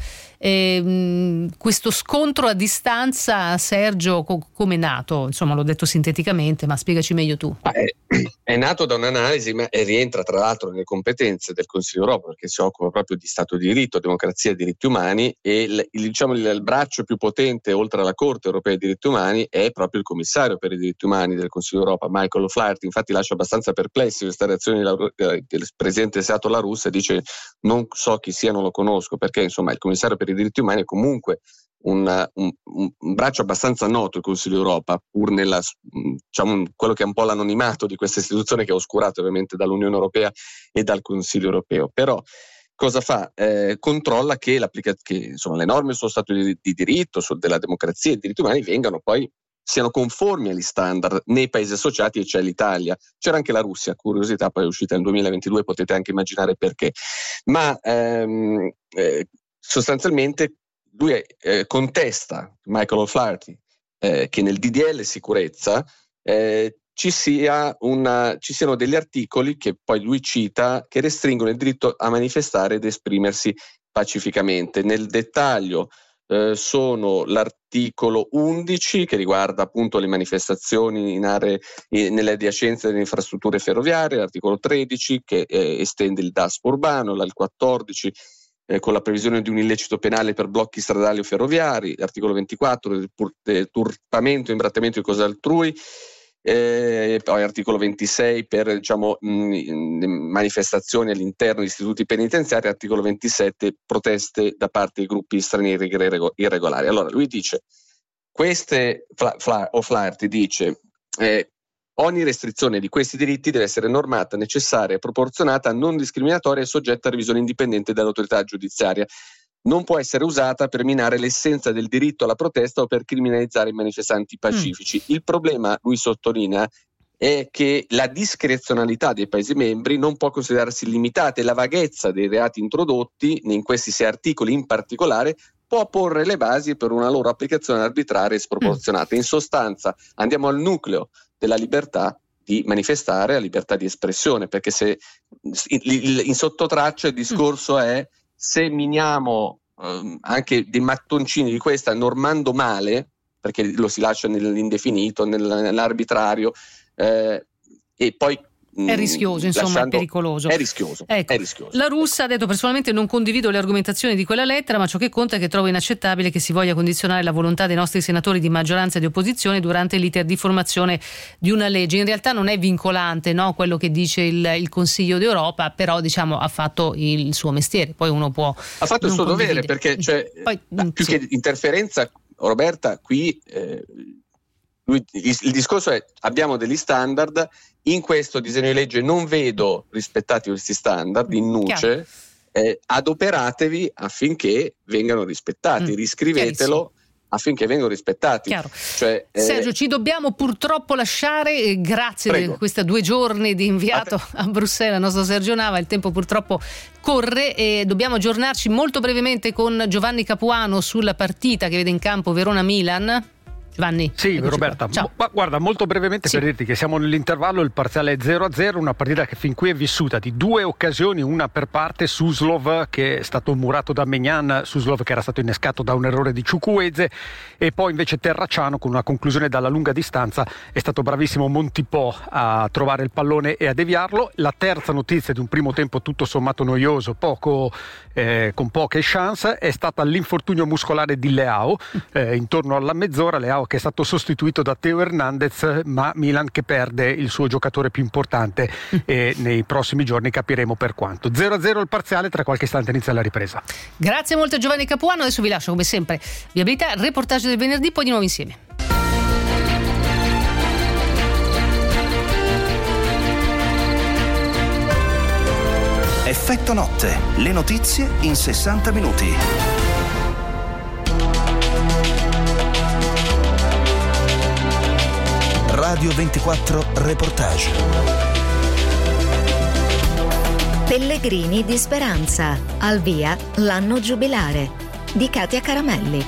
Eh, questo scontro a distanza, Sergio, co- come è nato? Insomma, l'ho detto sinteticamente, ma spiegaci meglio tu. È, è nato da un'analisi, ma e rientra tra l'altro nelle competenze del Consiglio d'Europa, perché si occupa proprio di Stato di diritto, democrazia e diritti umani, e il, il, diciamo, il, il braccio più potente oltre alla Corte europea dei diritti umani è proprio il commissario per i diritti umani del Consiglio d'Europa, Michael O'Flaherty. Infatti lascia abbastanza perplessi questa reazione del Presidente del Senato La Russa, e dice non so chi sia, non lo conosco, perché insomma il commissario per i diritti umani è comunque un, un, un braccio abbastanza noto, il Consiglio d'Europa, pur nella, diciamo, quello che è un po' l'anonimato di questa istituzione, che è oscurato ovviamente dall'Unione Europea e dal Consiglio Europeo. Però cosa fa? Eh, controlla che, che insomma, le norme sullo Stato di, di diritto, su, della democrazia e dei diritti umani vengano poi siano conformi agli standard nei paesi associati, e c'è l'Italia. C'era anche la Russia, curiosità, poi è uscita nel duemilaventidue, potete anche immaginare perché. Ma ehm, eh, sostanzialmente lui eh, contesta, Michael O'Flaherty, eh, che nel D D L sicurezza eh, ci, sia una, ci siano degli articoli che poi lui cita che restringono il diritto a manifestare ed esprimersi pacificamente. Nel dettaglio eh, sono l'articolo undici, che riguarda appunto le manifestazioni in aree in, nelle adiacenze delle infrastrutture ferroviarie, l'articolo tredici che eh, estende il Daspo urbano, il quattordici Eh, con la previsione di un illecito penale per blocchi stradali o ferroviari, l'articolo ventiquattro del deturpamento e imbrattamento di cose altrui, eh, poi articolo ventisei per diciamo, mh, manifestazioni all'interno di istituti penitenziari, articolo ventisette proteste da parte di gruppi stranieri irregolari. Allora lui dice, queste O'Flaherty dice eh, ogni restrizione di questi diritti deve essere normata, necessaria, proporzionata, non discriminatoria e soggetta a revisione indipendente dall'autorità giudiziaria. Non può essere usata per minare l'essenza del diritto alla protesta o per criminalizzare i manifestanti pacifici. Mm. Il problema, lui sottolinea, è che la discrezionalità dei Paesi membri non può considerarsi limitata, e la vaghezza dei reati introdotti in questi sei articoli in particolare può porre le basi per una loro applicazione arbitraria e sproporzionata. In sostanza, andiamo al nucleo della libertà di manifestare, la libertà di espressione, perché se in sottotraccia il discorso è: se miniamo eh, anche dei mattoncini di questa normando male, perché lo si lascia nell'indefinito, nell'arbitrario, eh, e poi È rischioso, insomma, lasciando... è pericoloso. È rischioso, ecco, è rischioso. La russa ha detto: personalmente non condivido le argomentazioni di quella lettera, ma ciò che conta è che trovo inaccettabile che si voglia condizionare la volontà dei nostri senatori di maggioranza e di opposizione durante l'iter di formazione di una legge. In realtà non è vincolante, no, quello che dice il, il Consiglio d'Europa, però diciamo ha fatto il suo mestiere. Poi uno può ha fatto il suo condividere. dovere, perché cioè, Poi, più sì. che interferenza, Roberta, qui eh, lui, il, il discorso è: abbiamo degli standard, in questo disegno di legge non vedo rispettati questi standard, in nuce, eh, adoperatevi affinché vengano rispettati, mm, riscrivetelo affinché vengano rispettati. Cioè, eh... Sergio, ci dobbiamo purtroppo lasciare, grazie Prego. di questi due giorni di inviato a, a Bruxelles, al nostro Sergio Nava. Il tempo purtroppo corre e dobbiamo aggiornarci molto brevemente con Giovanni Capuano sulla partita che vede in campo Verona-Milan. Giovanni. Sì, Roberta, Ciao. Ma guarda, molto brevemente sì. per dirti che siamo nell'intervallo, il parziale è zero a zero, una partita che fin qui è vissuta di due occasioni, una per parte, Suslov che è stato murato da Maignan, Suslov che era stato innescato da un errore di Ciucueze, e poi invece Terracciano con una conclusione dalla lunga distanza. È stato bravissimo Montipò a trovare il pallone e a deviarlo. La terza notizia di un primo tempo tutto sommato noioso, poco eh, con poche chance, è stata l'infortunio muscolare di Leao, eh, intorno alla mezz'ora. Leao che è stato sostituito da Teo Hernandez, ma Milan che perde il suo giocatore più importante e nei prossimi giorni capiremo per quanto. zero a zero il parziale, tra qualche istante inizia la ripresa. Grazie molto a Giovanni Capuano, adesso vi lascio come sempre Viabilità, reportage del venerdì, poi di nuovo insieme. Effetto notte, le notizie in sessanta minuti. Radio ventiquattro Reportage. Pellegrini di Speranza. Al via l'anno giubilare di Katia Caramelli.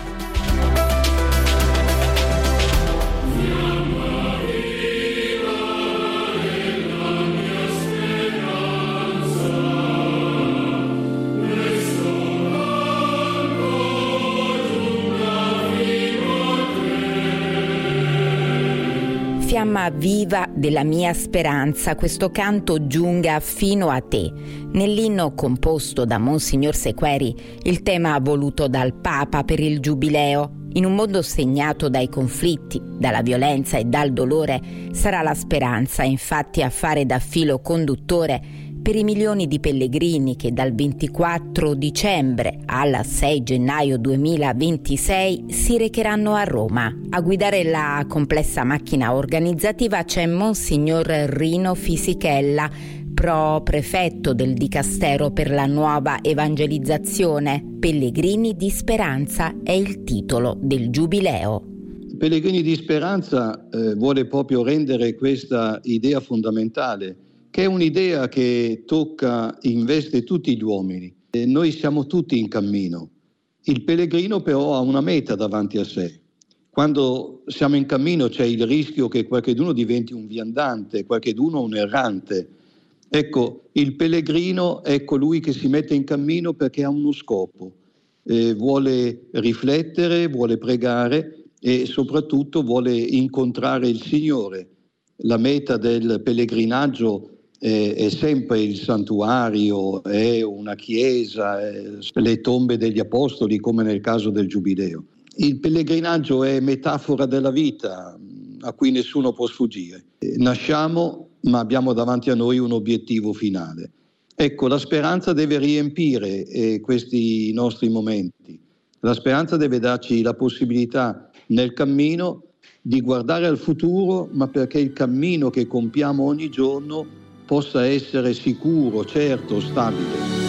Fiamma viva della mia speranza, questo canto giunga fino a te. Nell'inno composto da Monsignor Sequeri, il tema voluto dal Papa per il Giubileo, in un mondo segnato dai conflitti, dalla violenza e dal dolore, sarà la speranza infatti a fare da filo conduttore per i milioni di pellegrini che dal ventiquattro dicembre al sei gennaio duemilaventisei si recheranno a Roma. A guidare la complessa macchina organizzativa c'è Monsignor Rino Fisichella, pro prefetto del Dicastero per la nuova evangelizzazione. Pellegrini di Speranza è il titolo del Giubileo. Pellegrini di Speranza eh, vuole proprio rendere questa idea fondamentale, che è un'idea che tocca, investe tutti gli uomini. E noi siamo tutti in cammino. Il pellegrino però ha una meta davanti a sé. Quando siamo in cammino c'è il rischio che qualcheduno diventi un viandante, qualcheduno un errante. Ecco, il pellegrino è colui che si mette in cammino perché ha uno scopo. Eh, vuole riflettere, vuole pregare e soprattutto vuole incontrare il Signore. La meta del pellegrinaggio è, è sempre il santuario, è una chiesa, è le tombe degli apostoli, come nel caso del Giubileo. Il pellegrinaggio è metafora della vita a cui nessuno può sfuggire. Nasciamo, ma abbiamo davanti a noi un obiettivo finale. Ecco, la speranza deve riempire eh, questi nostri momenti. La speranza deve darci la possibilità nel cammino di guardare al futuro, ma perché il cammino che compiamo ogni giorno possa essere sicuro, certo, stabile.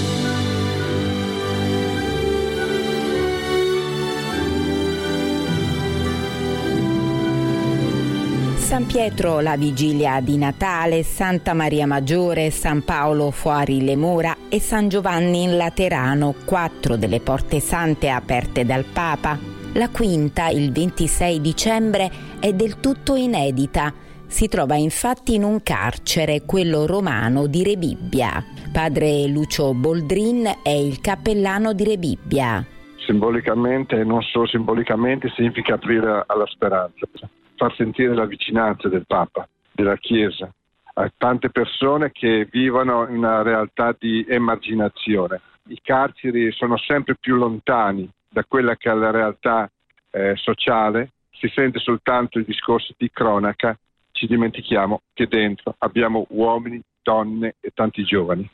San Pietro la vigilia di Natale, Santa Maria Maggiore, San Paolo fuori le mura e San Giovanni in Laterano, quattro delle porte sante aperte dal Papa. La quinta, il ventisei dicembre, è del tutto inedita. Si trova infatti in un carcere, quello romano di Rebibbia. Padre Lucio Boldrin è il cappellano di Rebibbia. Simbolicamente e non solo simbolicamente significa aprire alla speranza, far sentire la vicinanza del Papa, della Chiesa a tante persone che vivono in una realtà di emarginazione. I carceri sono sempre più lontani da quella che è la realtà eh, sociale, si sente soltanto il discorso di cronaca, ci dimentichiamo che dentro abbiamo uomini, donne e tanti giovani.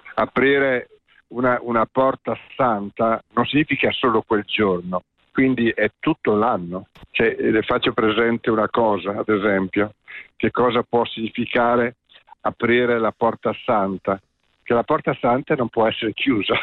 Aprire una, una porta santa non significa solo quel giorno, quindi è tutto l'anno. Cioè, le faccio presente una cosa, ad esempio, che cosa può significare aprire la porta santa, che la porta santa non può essere chiusa.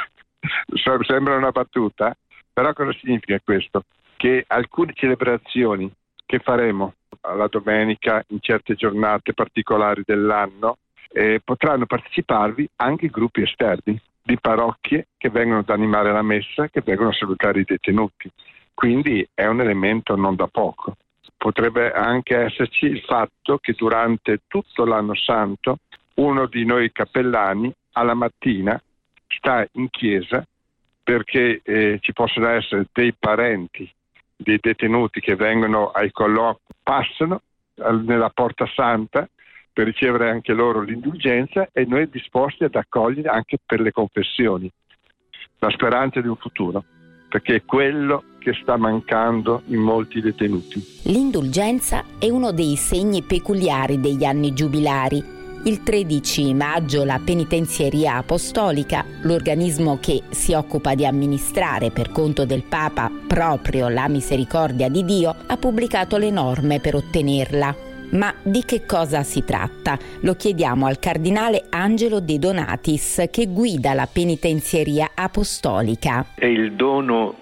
Sembra una battuta, però cosa significa questo? Che alcune celebrazioni che faremo la domenica in certe giornate particolari dell'anno eh, potranno parteciparvi anche gruppi esterni di parrocchie che vengono ad animare la messa, che vengono a salutare i detenuti. Quindi è un elemento non da poco. Potrebbe anche esserci il fatto che durante tutto l'anno santo uno di noi cappellani alla mattina sta in chiesa perché eh, ci possono essere dei parenti dei detenuti che vengono ai colloqui, passano nella porta santa per ricevere anche loro l'indulgenza e noi disposti ad accogliere anche per le confessioni. La speranza di un futuro, perché è quello che sta mancando in molti detenuti. L'indulgenza è uno dei segni peculiari degli anni giubilari. Il tredici maggio la Penitenzieria Apostolica, l'organismo che si occupa di amministrare per conto del Papa proprio la misericordia di Dio, ha pubblicato le norme per ottenerla. Ma di che cosa si tratta? Lo chiediamo al cardinale Angelo De Donatis, che guida la Penitenzieria Apostolica. È il dono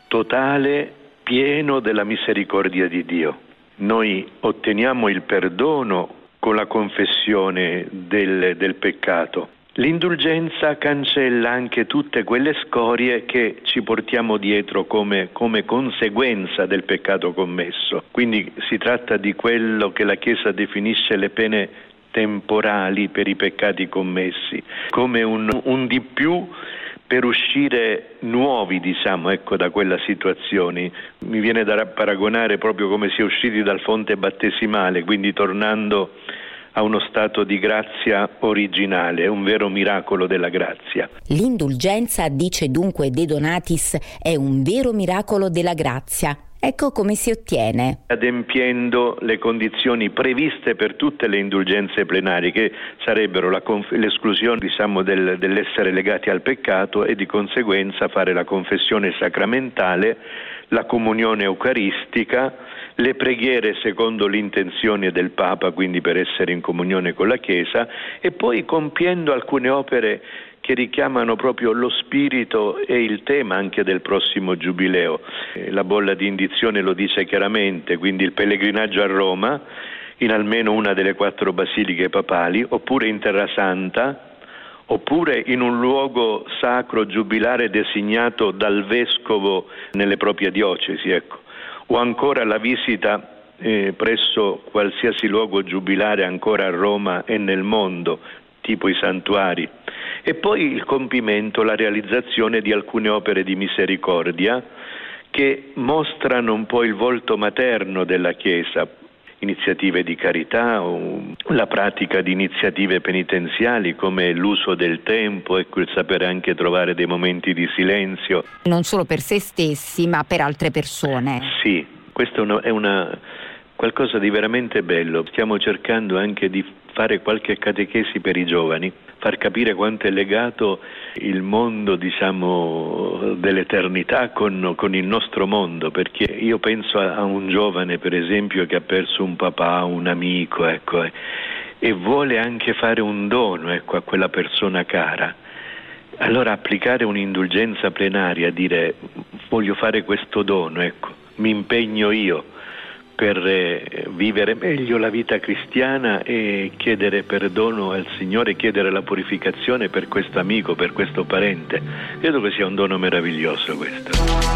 totale, pieno della misericordia di Dio. Noi otteniamo il perdono con la confessione del, del peccato. L'indulgenza cancella anche tutte quelle scorie che ci portiamo dietro come, come conseguenza del peccato commesso. Quindi si tratta di quello che la Chiesa definisce le pene temporali per i peccati commessi, come un, un di più per uscire nuovi, diciamo, ecco, da quella situazione. Mi viene da paragonare proprio come si è usciti dal fonte battesimale, quindi tornando a uno stato di grazia originale, è un vero miracolo della grazia. L'indulgenza, dice dunque De Donatis, è un vero miracolo della grazia. Ecco come si ottiene. Adempiendo le condizioni previste per tutte le indulgenze plenarie, che sarebbero la conf- l'esclusione, diciamo, del, dell'essere legati al peccato e di conseguenza fare la confessione sacramentale, la comunione eucaristica, le preghiere secondo l'intenzione del Papa, quindi per essere in comunione con la Chiesa, e poi compiendo alcune opere che richiamano proprio lo spirito e il tema anche del prossimo giubileo. La bolla di indizione lo dice chiaramente, quindi il pellegrinaggio a Roma, in almeno una delle quattro basiliche papali, oppure in Terra Santa, oppure in un luogo sacro giubilare designato dal vescovo nelle proprie diocesi, ecco. O ancora la visita eh, presso qualsiasi luogo giubilare ancora a Roma e nel mondo, tipo i santuari. E poi il compimento, la realizzazione di alcune opere di misericordia che mostrano un po' il volto materno della Chiesa, iniziative di carità o la pratica di iniziative penitenziali come l'uso del tempo, ecco, il sapere anche trovare dei momenti di silenzio. Non solo per se stessi, ma per altre persone. Sì, questo è una, è una qualcosa di veramente bello. Stiamo cercando anche di fare qualche catechesi per i giovani, far capire quanto è legato il mondo, diciamo, dell'eternità con, con il nostro mondo, perché io penso a, a un giovane, per esempio, che ha perso un papà, un amico, ecco, eh, e vuole anche fare un dono, ecco, a quella persona cara. Allora applicare un'indulgenza plenaria, dire voglio fare questo dono, ecco, mi impegno io per vivere meglio la vita cristiana e chiedere perdono al Signore, chiedere la purificazione per questo amico, per questo parente. Credo che sia un dono meraviglioso questo.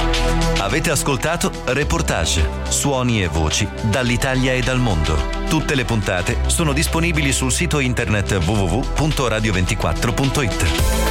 Avete ascoltato Reportage, suoni e voci dall'Italia e dal mondo. Tutte le puntate sono disponibili sul sito internet w w w punto radio ventiquattro punto it.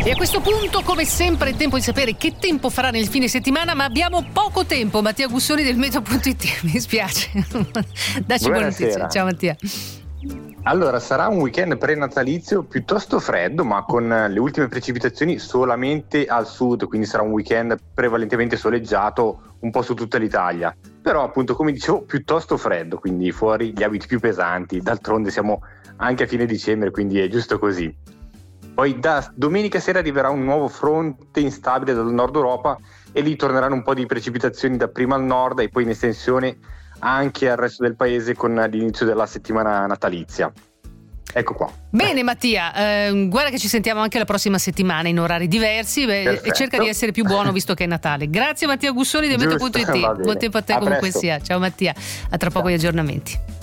E a questo punto, come sempre, è tempo di sapere che tempo farà nel fine settimana, ma abbiamo poco tempo. Mattia Gussoni del Meteo punto it, mi spiace. Dacci buone notizie. Ciao Mattia. Allora, sarà un weekend prenatalizio piuttosto freddo, ma con le ultime precipitazioni solamente al sud, quindi sarà un weekend prevalentemente soleggiato un po' su tutta l'Italia. Però appunto, come dicevo, piuttosto freddo, quindi fuori gli abiti più pesanti. D'altronde siamo anche a fine dicembre, quindi è giusto così. Poi da domenica sera arriverà un nuovo fronte instabile dal nord Europa e lì torneranno un po' di precipitazioni dapprima al nord e poi in estensione anche al resto del paese con l'inizio della settimana natalizia. Ecco qua. Bene Mattia, eh, guarda che ci sentiamo anche la prossima settimana in orari diversi beh, e cerca di essere più buono visto che è Natale. Grazie Mattia Gussoni del Meteo punto it. Buon tempo a te a comunque presto. Sia. Ciao Mattia, a tra poco gli aggiornamenti.